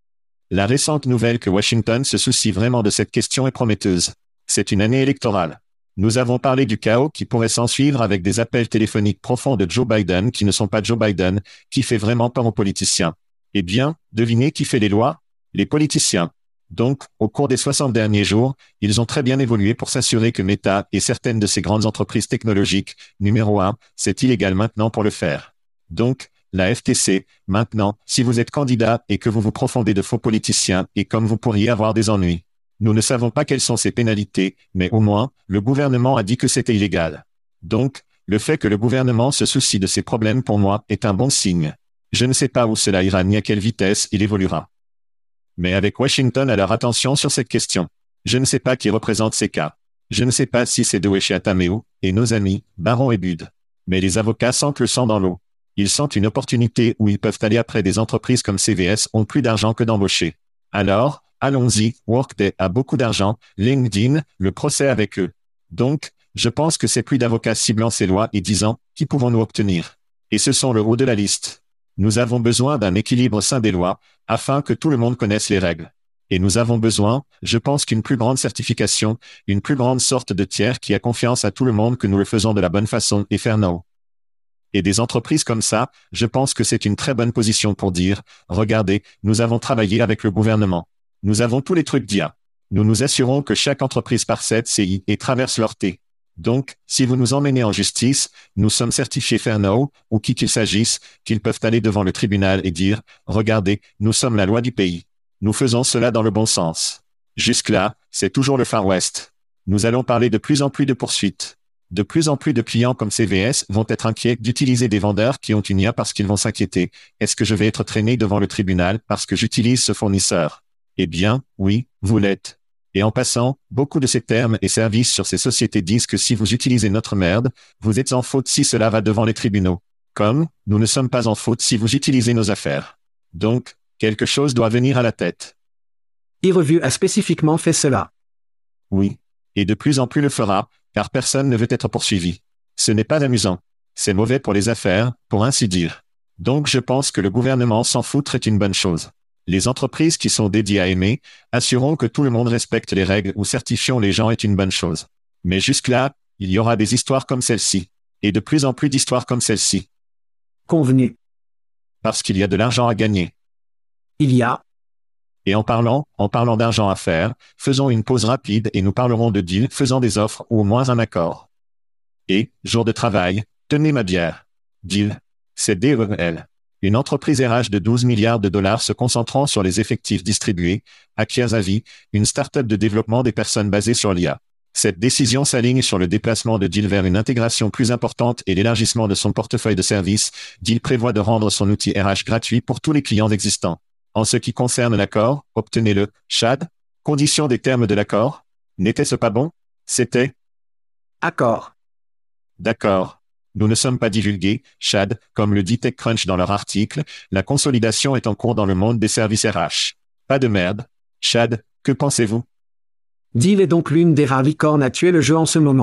La récente nouvelle que Washington se soucie vraiment de cette question est prometteuse. C'est une année électorale. Nous avons parlé du chaos qui pourrait s'ensuivre avec des appels téléphoniques profonds de Joe Biden qui ne sont pas Joe Biden, qui fait vraiment peur aux politiciens. Eh bien, devinez qui fait les lois? Les politiciens. Donc, au cours des 60 derniers jours, ils ont très bien évolué pour s'assurer que Meta et certaines de ces grandes entreprises technologiques, numéro 1, c'est illégal maintenant pour le faire. Donc, la FTC, maintenant, si vous êtes candidat et que vous vous profondez de faux politiciens et comme vous pourriez avoir des ennuis. Nous ne savons pas quelles sont ces pénalités, mais au moins, le gouvernement a dit que c'était illégal. Donc, le fait que le gouvernement se soucie de ces problèmes pour moi est un bon signe. Je ne sais pas où cela ira ni à quelle vitesse il évoluera. Mais avec Washington à leur attention sur cette question. Je ne sais pas qui représente ces cas. Je ne sais pas si c'est Doeshi Atameo et nos amis, Baron et Bud. Mais les avocats sentent le sang dans l'eau. Ils sentent une opportunité où ils peuvent aller après des entreprises comme CVS ont plus d'argent que d'embaucher. Alors, allons-y, Workday a beaucoup d'argent, LinkedIn, le procès avec eux. Donc, je pense que c'est plus d'avocats ciblant ces lois et disant, qui pouvons-nous obtenir? Et ce sont le haut de la liste. Nous avons besoin d'un équilibre sain des lois, afin que tout le monde connaisse les règles. Et nous avons besoin, je pense qu'une plus grande certification, une plus grande sorte de tiers qui a confiance à tout le monde que nous le faisons de la bonne façon et faire no. Et des entreprises comme ça, je pense que c'est une très bonne position pour dire, regardez, nous avons travaillé avec le gouvernement. Nous avons tous les trucs d'IA. Nous nous assurons que chaque entreprise par cette CI et traverse leur T. Donc, si vous nous emmenez en justice, nous sommes certifiés Fairno, ou qui qu'il s'agisse, qu'ils peuvent aller devant le tribunal et dire, regardez, nous sommes la loi du pays. Nous faisons cela dans le bon sens. Jusque-là, c'est toujours le Far West. Nous allons parler de plus en plus de poursuites. De plus en plus de clients comme CVS vont être inquiets d'utiliser des vendeurs qui ont une IA parce qu'ils vont s'inquiéter. Est-ce que je vais être traîné devant le tribunal parce que j'utilise ce fournisseur? Eh bien, oui, vous l'êtes. Et en passant, beaucoup de ces termes et services sur ces sociétés disent que si vous utilisez notre merde, vous êtes en faute si cela va devant les tribunaux. Comme, nous ne sommes pas en faute si vous utilisez nos affaires. Donc, quelque chose doit venir à la tête. e-revue a spécifiquement fait cela. Oui. Et de plus en plus le fera, car personne ne veut être poursuivi. Ce n'est pas amusant. C'est mauvais pour les affaires, pour ainsi dire. Donc je pense que le gouvernement s'en foutre est une bonne chose. Les entreprises qui sont dédiées à aimer, assurons que tout le monde respecte les règles ou certifions les gens est une bonne chose. Mais jusque-là, il y aura des histoires comme celle-ci. Et de plus en plus d'histoires comme celle-ci. Convenu. Parce qu'il y a de l'argent à gagner. Il y a. Et en parlant d'argent à faire, faisons une pause rapide et nous parlerons de deal, faisant des offres ou au moins un accord. Et, jour de travail, tenez ma bière. Deal. C'est DEL. Une entreprise RH de 12 milliards de dollars se concentrant sur les effectifs distribués, acquiers à vie, une start-up de développement des personnes basée sur l'IA. Cette décision s'aligne sur le déplacement de Deal vers une intégration plus importante et l'élargissement de son portefeuille de services. Deal prévoit de rendre son outil RH gratuit pour tous les clients existants. En ce qui concerne l'accord, obtenez-le. Chad? Condition des termes de l'accord? N'était-ce pas bon? C'était? Accord. D'accord. Nous ne sommes pas divulgués, Chad, comme le dit TechCrunch dans leur article, la consolidation est en cours dans le monde des services RH. Pas de merde. Chad, que pensez-vous? Deal est donc l'une des rares licornes à tuer le jeu en ce moment.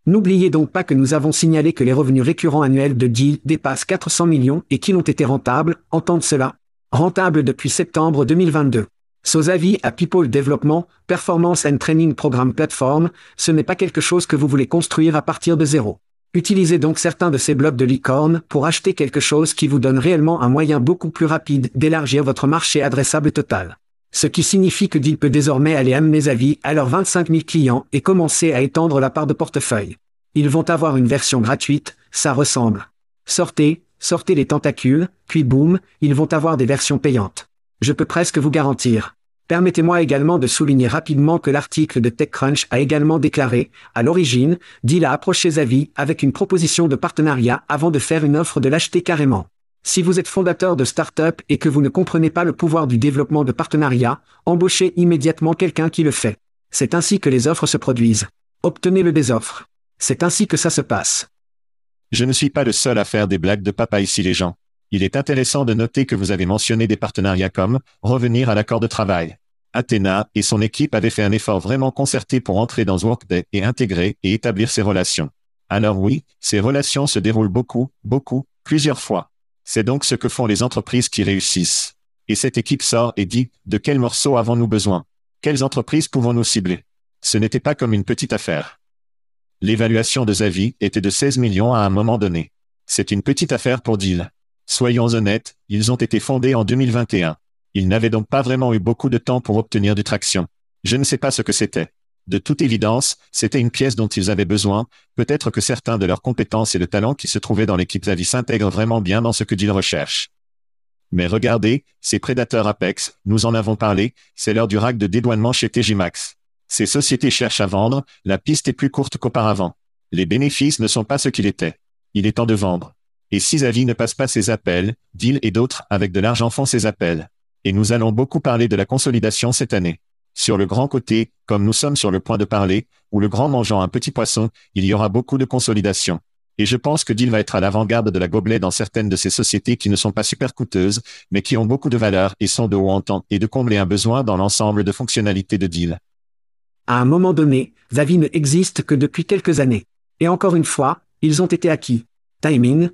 N'oubliez donc pas que nous avons signalé que les revenus récurrents annuels de Deal dépassent 400 millions et qu'ils ont été rentables, entendez cela. Rentables depuis septembre 2022. Sozavi à People Development, Performance and Training Program Platform, ce n'est pas quelque chose que vous voulez construire à partir de zéro. Utilisez donc certains de ces blocs de licorne pour acheter quelque chose qui vous donne réellement un moyen beaucoup plus rapide d'élargir votre marché adressable total. Ce qui signifie que Deal peut désormais aller amener Zavi à leurs 25 000 clients et commencer à étendre la part de portefeuille. Ils vont avoir une version gratuite, ça ressemble. Sortez les tentacules, puis boum, ils vont avoir des versions payantes. Je peux presque vous garantir. Permettez-moi également de souligner rapidement que l'article de TechCrunch a également déclaré, à l'origine, Deal a approché Zavi avec une proposition de partenariat avant de faire une offre de l'acheter carrément. Si vous êtes fondateur de start-up et que vous ne comprenez pas le pouvoir du développement de partenariat, embauchez immédiatement quelqu'un qui le fait. C'est ainsi que les offres se produisent. Obtenez-le des offres. C'est ainsi que ça se passe. Je ne suis pas le seul à faire des blagues de papa ici les gens. Il est intéressant de noter que vous avez mentionné des partenariats comme revenir à l'accord de travail. Athena et son équipe avaient fait un effort vraiment concerté pour entrer dans Workday et intégrer et établir ces relations. Alors oui, ces relations se déroulent plusieurs fois. C'est donc ce que font les entreprises qui réussissent. Et cette équipe sort et dit, de quel morceau avons-nous besoin? Quelles entreprises pouvons-nous cibler? Ce n'était pas comme une petite affaire. L'évaluation de Zavi était de 16 millions à un moment donné. C'est une petite affaire pour Deal. Soyons honnêtes, ils ont été fondés en 2021. Ils n'avaient donc pas vraiment eu beaucoup de temps pour obtenir du traction. Je ne sais pas ce que c'était. De toute évidence, c'était une pièce dont ils avaient besoin, peut-être que certains de leurs compétences et de talents qui se trouvaient dans l'équipe Zavi s'intègrent vraiment bien dans ce que Deal recherche. Mais regardez, ces prédateurs Apex, nous en avons parlé, c'est l'heure du rack de dédouanement chez TJ Maxx. Ces sociétés cherchent à vendre, la piste est plus courte qu'auparavant. Les bénéfices ne sont pas ce qu'ils étaient. Il est temps de vendre. Et si Zavi ne passe pas ses appels, Deal et d'autres avec de l'argent font ses appels. Et nous allons beaucoup parler de la consolidation cette année. Sur le grand côté, comme nous sommes sur le point de parler, ou le grand mangeant un petit poisson, il y aura beaucoup de consolidation. Et je pense que Deal va être à l'avant-garde de la gobelet dans certaines de ces sociétés qui ne sont pas super coûteuses, mais qui ont beaucoup de valeur et sont de haut en temps et de combler un besoin dans l'ensemble de fonctionnalités de Deal. À un moment donné, Zavi ne existe que depuis quelques années. Et encore une fois, ils ont été acquis. Timing.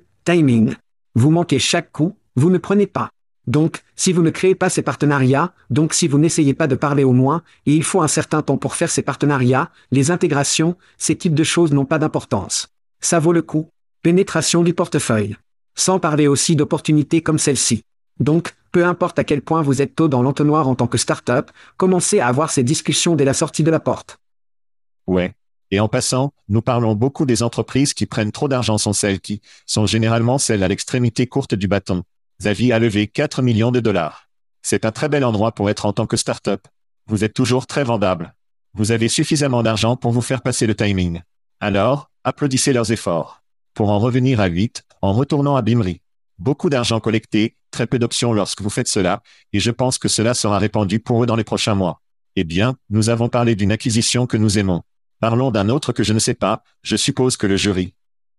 Vous manquez chaque coup, vous ne prenez pas. Donc, si vous ne créez pas ces partenariats, donc si vous n'essayez pas de parler au moins, et il faut un certain temps pour faire ces partenariats, les intégrations, ces types de choses n'ont pas d'importance. Ça vaut le coup. Pénétration du portefeuille. Sans parler aussi d'opportunités comme celle-ci. Donc, peu importe à quel point vous êtes tôt dans l'entonnoir en tant que start-up, commencez à avoir ces discussions dès la sortie de la porte. Ouais. Et en passant, nous parlons beaucoup des entreprises qui prennent trop d'argent sont celles qui sont généralement celles à l'extrémité courte du bâton. Zavi a levé 4 millions de dollars. C'est un très bel endroit pour être en tant que start-up. Vous êtes toujours très vendable. Vous avez suffisamment d'argent pour vous faire passer le timing. Alors, applaudissez leurs efforts. Pour en revenir à 8, en retournant à Bimri. Beaucoup d'argent collecté, très peu d'options lorsque vous faites cela, et je pense que cela sera répandu pour eux dans les prochains mois. Eh bien, nous avons parlé d'une acquisition que nous aimons. Parlons d'un autre que je ne sais pas, je suppose que le jury.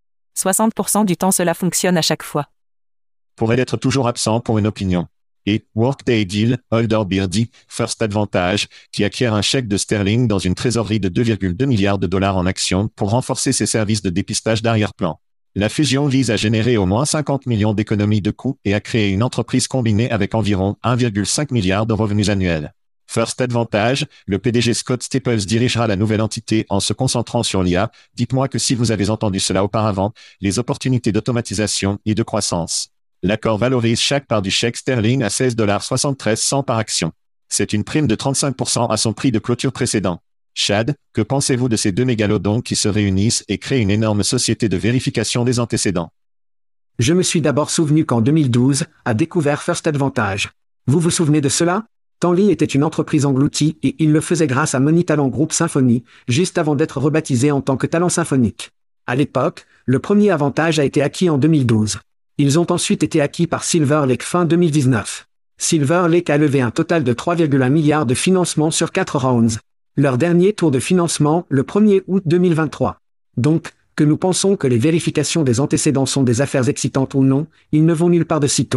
60% du temps cela fonctionne à chaque fois. Pourrait être toujours absent pour une opinion. Et Workday Deal, Holder Beardy, First Advantage, qui acquiert un chèque de sterling dans une trésorerie de 2,2 milliards de dollars en actions pour renforcer ses services de dépistage d'arrière-plan. La fusion vise à générer au moins 50 millions d'économies de coûts et à créer une entreprise combinée avec environ 1,5 milliard de revenus annuels. First Advantage, le PDG Scott Staples dirigera la nouvelle entité en se concentrant sur l'IA. Dites-moi que si vous avez entendu cela auparavant, les opportunités d'automatisation et de croissance. L'accord valorise chaque part du chèque sterling à $16,73 par action. C'est une prime de 35% à son prix de clôture précédent. Chad, que pensez-vous de ces deux mégalodons qui se réunissent et créent une énorme société de vérification des antécédents? Je me suis d'abord souvenu qu'en 2012, a découvert First Advantage. Vous vous souvenez de cela? Tanly était une entreprise engloutie et il le faisait grâce à Money Talent Group Symphony, juste avant d'être rebaptisé en tant que Talent Symphonique. À l'époque, le premier avantage a été acquis en 2012. Ils ont ensuite été acquis par Silver Lake fin 2019. Silver Lake a levé un total de 3,1 milliards de financement sur 4 rounds. Leur dernier tour de financement, le 1er août 2023. Donc, que nous pensons que les vérifications des antécédents sont des affaires excitantes ou non, ils ne vont nulle part de sitôt.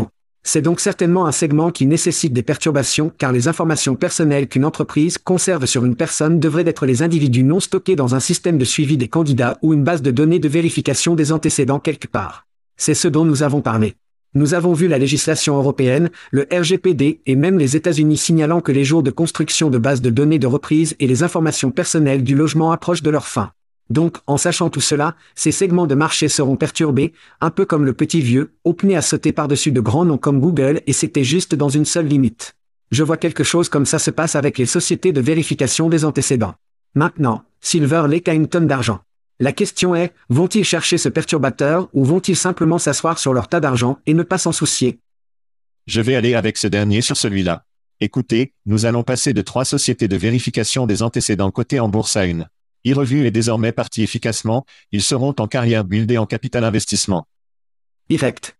C'est donc certainement un segment qui nécessite des perturbations car les informations personnelles qu'une entreprise conserve sur une personne devraient être les individus non stockés dans un système de suivi des candidats ou une base de données de vérification des antécédents quelque part. C'est ce dont nous avons parlé. Nous avons vu la législation européenne, le RGPD et même les États-Unis signalant que les jours de construction de bases de données de reprise et les informations personnelles du logement approchent de leur fin. Donc, en sachant tout cela, ces segments de marché seront perturbés, un peu comme le petit vieux, OpenAI à sauter par-dessus de grands noms comme Google et c'était juste dans une seule limite. Je vois quelque chose comme ça se passe avec les sociétés de vérification des antécédents. Maintenant, Silver Lake a une tonne d'argent. La question est, vont-ils chercher ce perturbateur ou vont-ils simplement s'asseoir sur leur tas d'argent et ne pas s'en soucier? Je vais aller avec ce dernier sur celui-là. Écoutez, nous allons passer de 3 sociétés de vérification des antécédents cotées en bourse à 1. E-Review est désormais parti efficacement, ils seront en carrière build et en capital investissement. Direct.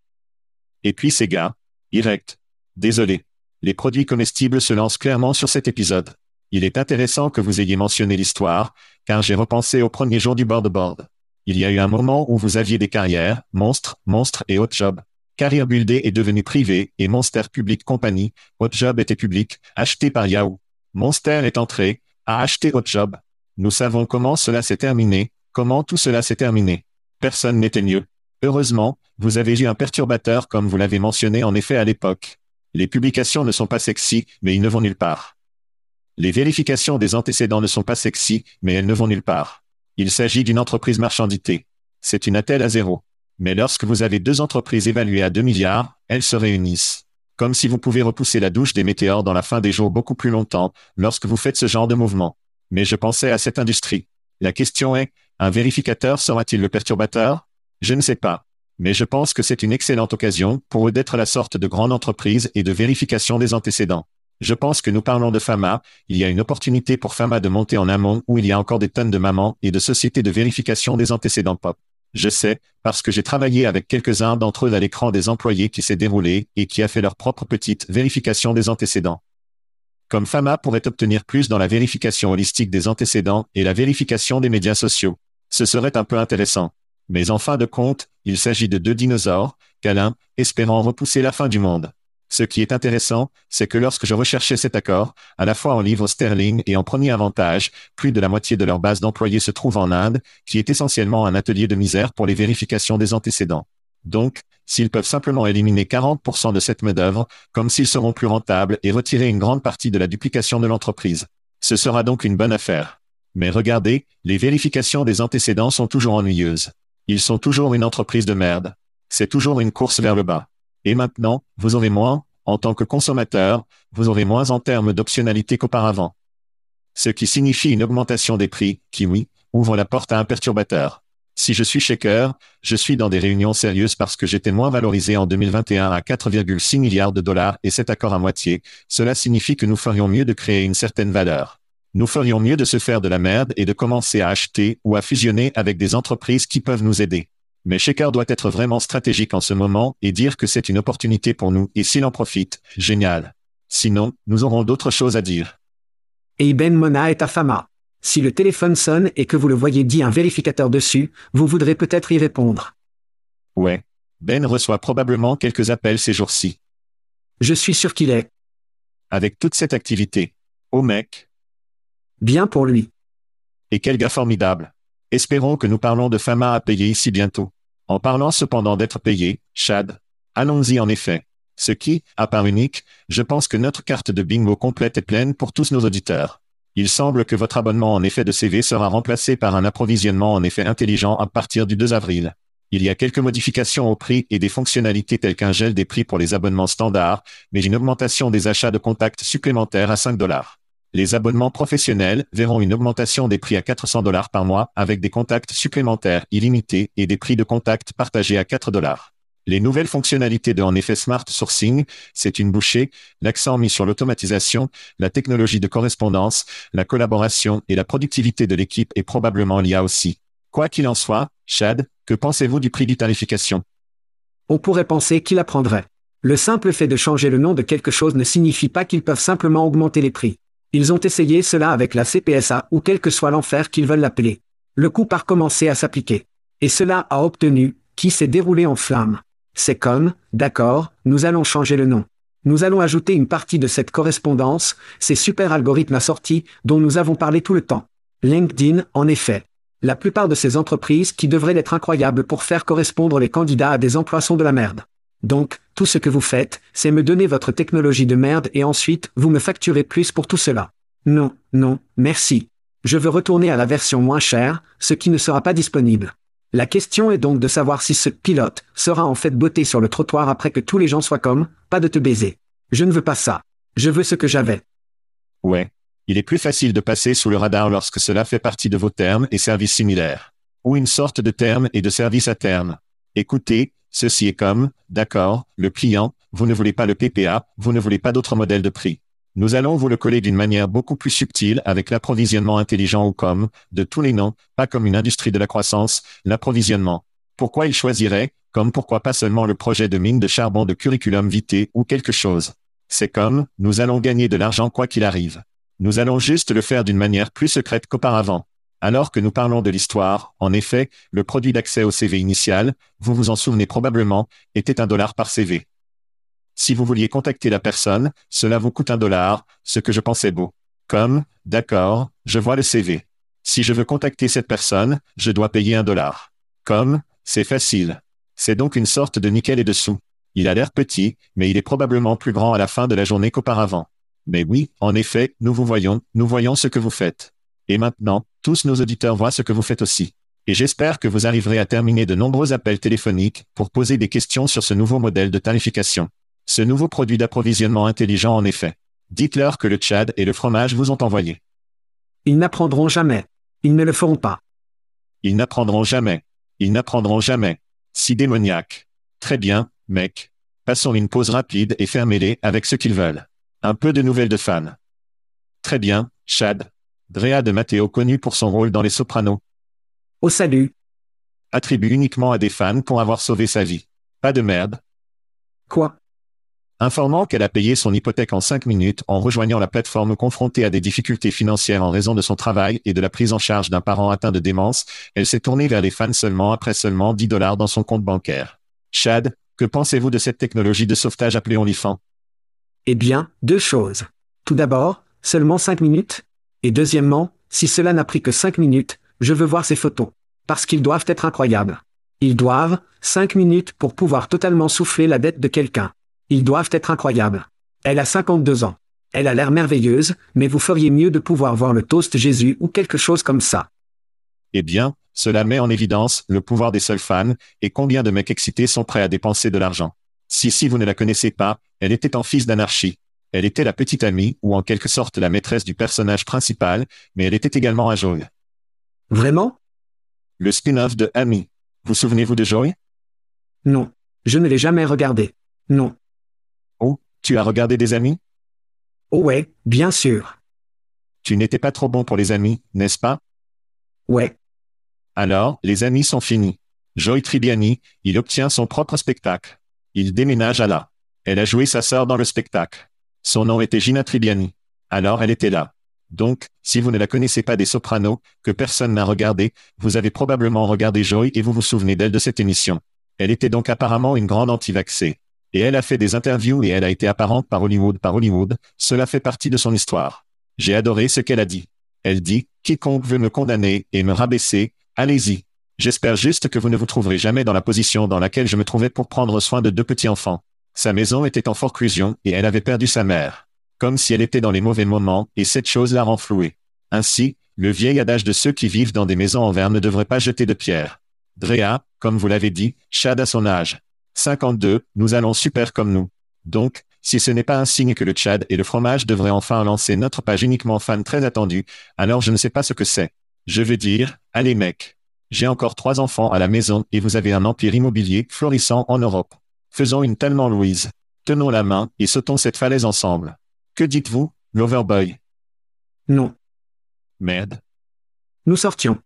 Et puis ces gars, Direct. Désolé. Les produits comestibles se lancent clairement sur cet épisode. Il est intéressant que vous ayez mentionné l'histoire, car j'ai repensé au premier jour du board. Il y a eu un moment où vous aviez des carrières, Monstre et Hot Job. Carrière Buildé est devenu privé et Monster Public Company, Hot Job était public, acheté par Yahoo. Monster est entré, a acheté Hot Job. Nous savons comment cela s'est terminé, comment tout cela s'est terminé. Personne n'était mieux. Heureusement, vous avez eu un perturbateur comme vous l'avez mentionné en effet à l'époque. Les publications ne sont pas sexy, mais ils ne vont nulle part. Les vérifications des antécédents ne sont pas sexy, mais elles ne vont nulle part. Il s'agit d'une entreprise marchanditée. C'est une attelle à 0. Mais lorsque vous avez 2 entreprises évaluées à 2 milliards, elles se réunissent. Comme si vous pouvez repousser la douche des météores dans la fin des jours beaucoup plus longtemps, lorsque vous faites ce genre de mouvement. Mais je pensais à cette industrie. La question est, un vérificateur sera-t-il le perturbateur? Je ne sais pas. Mais je pense que c'est une excellente occasion pour eux d'être la sorte de grande entreprise et de vérification des antécédents. Je pense que nous parlons de Fama, il y a une opportunité pour Fama de monter en amont où il y a encore des tonnes de mamans et de sociétés de vérification des antécédents pop. Je sais, parce que j'ai travaillé avec quelques-uns d'entre eux à l'écran des employés qui s'est déroulé et qui a fait leur propre petite vérification des antécédents. Comme Fama pourrait obtenir plus dans la vérification holistique des antécédents et la vérification des médias sociaux. Ce serait un peu intéressant. Mais en fin de compte, il s'agit de 2 dinosaures, câlins, espérant repousser la fin du monde. Ce qui est intéressant, c'est que lorsque je recherchais cet accord, à la fois en livres sterling et en premier avantage, plus de la moitié de leur base d'employés se trouve en Inde, qui est essentiellement un atelier de misère pour les vérifications des antécédents. Donc, s'ils peuvent simplement éliminer 40% de cette main-d'œuvre, comme s'ils seront plus rentables et retirer une grande partie de la duplication de l'entreprise. Ce sera donc une bonne affaire. Mais regardez, les vérifications des antécédents sont toujours ennuyeuses. Ils sont toujours une entreprise de merde. C'est toujours une course vers le bas. Et maintenant, vous aurez moins, en tant que consommateur, vous aurez moins en termes d'optionnalité qu'auparavant. Ce qui signifie une augmentation des prix, qui oui, ouvre la porte à un perturbateur. Si je suis shaker, je suis dans des réunions sérieuses parce que j'étais moins valorisé en 2021 à 4,6 milliards de dollars et cet accord à moitié, cela signifie que nous ferions mieux de créer une certaine valeur. Nous ferions mieux de se faire de la merde et de commencer à acheter ou à fusionner avec des entreprises qui peuvent nous aider. Mais shaker doit être vraiment stratégique en ce moment et dire que c'est une opportunité pour nous et s'il en profite, génial. Sinon, nous aurons d'autres choses à dire. Et Ben Mona est à Fama. Si le téléphone sonne et que vous le voyez dit un vérificateur dessus, vous voudrez peut-être y répondre. Ouais. Ben reçoit probablement quelques appels ces jours-ci. Je suis sûr qu'il est. Avec toute cette activité. Oh mec. Bien pour lui. Et quel gars formidable. Espérons que nous parlons de Fama à payer ici bientôt. En parlant cependant d'être payé, Chad. Allons-y en effet. Ce qui, à part unique, je pense que notre carte de bingo complète est pleine pour tous nos auditeurs. Il semble que votre abonnement en effet de CV sera remplacé par un approvisionnement en effet intelligent à partir du 2 avril. Il y a quelques modifications au prix et des fonctionnalités telles qu'un gel des prix pour les abonnements standards, mais une augmentation des achats de contacts supplémentaires à $5. Les abonnements professionnels verront une augmentation des prix à $400 par mois avec des contacts supplémentaires illimités et des prix de contact partagés à $4. Les nouvelles fonctionnalités de en effet Smart Sourcing, c'est une bouchée, l'accent mis sur l'automatisation, la technologie de correspondance, la collaboration et la productivité de l'équipe est probablement l'IA aussi. Quoi qu'il en soit, Chad, que pensez-vous du prix de tarification? On pourrait penser qu'il apprendrait. Le simple fait de changer le nom de quelque chose ne signifie pas qu'ils peuvent simplement augmenter les prix. Ils ont essayé cela avec la CPSA ou quel que soit l'enfer qu'ils veulent l'appeler. Le coût par commencer à s'appliquer. Et cela a obtenu, qui s'est déroulé en flammes. C'est comme, d'accord, nous allons changer le nom. Nous allons ajouter une partie de cette correspondance, ces super algorithmes assortis, dont nous avons parlé tout le temps. LinkedIn, en effet. La plupart de ces entreprises qui devraient être incroyables pour faire correspondre les candidats à des emplois sont de la merde. Donc, tout ce que vous faites, c'est me donner votre technologie de merde et ensuite, vous me facturez plus pour tout cela. Non, non, merci. Je veux retourner à la version moins chère, ce qui ne sera pas disponible. La question est donc de savoir si ce pilote sera en fait botté sur le trottoir après que tous les gens soient comme, pas de te baiser. Je ne veux pas ça. Je veux ce que j'avais. Ouais. Il est plus facile de passer sous le radar lorsque cela fait partie de vos termes et services similaires. Ou une sorte de terme et de service à terme. Écoutez, ceci est comme, d'accord, le client, vous ne voulez pas le PPA, vous ne voulez pas d'autre modèle de prix. Nous allons vous le coller d'une manière beaucoup plus subtile avec l'approvisionnement intelligent ou comme, de tous les noms, pas comme une industrie de la croissance, l'approvisionnement. Pourquoi il choisirait, comme pourquoi pas seulement le projet de mine de charbon de curriculum vitae ou quelque chose. C'est comme, nous allons gagner de l'argent quoi qu'il arrive. Nous allons juste le faire d'une manière plus secrète qu'auparavant. Alors que nous parlons de l'histoire, en effet, le produit d'accès au CV initial, vous vous en souvenez probablement, était $1 par CV. Si vous vouliez contacter la personne, cela vous coûte $1, ce que je pensais beau. Comme, d'accord, je vois le CV. Si je veux contacter cette personne, je dois payer $1. Comme, c'est facile. C'est donc une sorte de nickel et dessous. Il a l'air petit, mais il est probablement plus grand à la fin de la journée qu'auparavant. Mais oui, en effet, nous voyons ce que vous faites. Et maintenant, tous nos auditeurs voient ce que vous faites aussi. Et j'espère que vous arriverez à terminer de nombreux appels téléphoniques pour poser des questions sur ce nouveau modèle de tarification. Ce nouveau produit d'approvisionnement intelligent en effet. Dites-leur que le Tchad et le fromage vous ont envoyé. Ils n'apprendront jamais. Ils ne le feront pas. Ils n'apprendront jamais. Ils n'apprendront jamais. Si démoniaque. Très bien, mec. Passons une pause rapide et fermez-les avec ce qu'ils veulent. Un peu de nouvelles de fans. Très bien, Chad. Drea de Matteo connu pour son rôle dans Les Sopranos. Oh salut. Attribue uniquement à des fans pour avoir sauvé sa vie. Pas de merde. Quoi? Informant qu'elle a payé son hypothèque en 5 minutes en rejoignant la plateforme confrontée à des difficultés financières en raison de son travail et de la prise en charge d'un parent atteint de démence, elle s'est tournée vers les fans seulement après seulement $10 dans son compte bancaire. Chad, que pensez-vous de cette technologie de sauvetage appelée OnlyFans? Eh bien, 2 choses. Tout d'abord, seulement 5 minutes. Et deuxièmement, si cela n'a pris que 5 minutes, je veux voir ces photos. Parce qu'ils doivent être incroyables. Ils doivent, 5 minutes pour pouvoir totalement souffler la dette de quelqu'un. Ils doivent être incroyables. Elle a 52 ans. Elle a l'air merveilleuse, mais vous feriez mieux de pouvoir voir le toast Jésus ou quelque chose comme ça. Eh bien, cela met en évidence le pouvoir des seuls fans, et combien de mecs excités sont prêts à dépenser de l'argent. Si vous ne la connaissez pas, elle était en fils d'anarchie. Elle était la petite amie, ou en quelque sorte la maîtresse du personnage principal, mais elle était également à Joy. Vraiment? Le spin-off de Amy. Vous souvenez-vous de Joy? Non. Je ne l'ai jamais regardé. Non. Oh, tu as regardé des amis? Oh ouais, bien sûr. Tu n'étais pas trop bon pour les amis, n'est-ce pas? Ouais. Alors, les amis sont finis. Joy Tribbiani, il obtient son propre spectacle. Il déménage à là. Elle a joué sa sœur dans le spectacle. Son nom était Gina Tribbiani. Alors elle était là. Donc, si vous ne la connaissez pas des Sopranos, que personne n'a regardé, vous avez probablement regardé Joy et vous vous souvenez d'elle de cette émission. Elle était donc apparemment une grande anti-vaxxée. Et elle a fait des interviews et elle a été apparente par Hollywood, cela fait partie de son histoire. J'ai adoré ce qu'elle a dit. Elle dit, quiconque veut me condamner et me rabaisser, allez-y. J'espère juste que vous ne vous trouverez jamais dans la position dans laquelle je me trouvais pour prendre soin de 2 petits enfants. Sa maison était en forclusion et elle avait perdu sa mère. Comme si elle était dans les mauvais moments et cette chose l'a renflouée. Ainsi, le vieil adage de ceux qui vivent dans des maisons en verre ne devrait pas jeter de pierre. Drea, comme vous l'avez dit, Chad à son âge. 52, nous allons super comme nous. Donc, si ce n'est pas un signe que le Tchad et le fromage devraient enfin lancer notre page uniquement fan très attendue, alors je ne sais pas ce que c'est. Je veux dire, allez mec. J'ai encore 3 enfants à la maison et vous avez un empire immobilier florissant en Europe. Faisons une tellement Louise. Tenons la main et sautons cette falaise ensemble. Que dites-vous, Loverboy? Non. Merde. Nous sortions.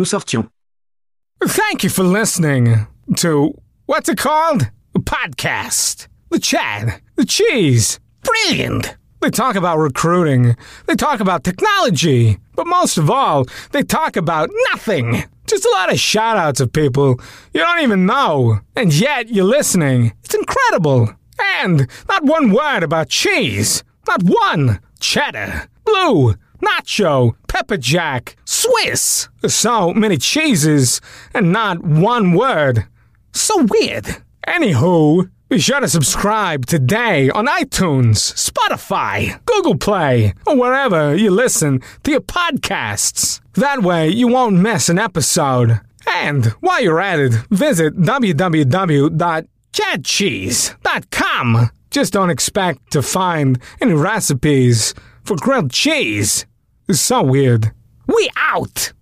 Thank you for listening to, what's it called? A podcast. The Chad. The Cheese. Brilliant. They talk about recruiting. They talk about technology. But most of all, they talk about nothing. Just a lot of shout-outs of people you don't even know, and yet you're listening. It's incredible. And not one word about cheese. Not one. Cheddar, blue, nacho, pepper jack, Swiss. So many cheeses, and not one word. So weird. Anywho, be sure to subscribe today on iTunes, Spotify, Google Play, or wherever you listen to your podcasts. That way you won't miss an episode. And while you're at it, visit www.chadcheese.com. Just don't expect to find any recipes for grilled cheese. It's so weird. We out!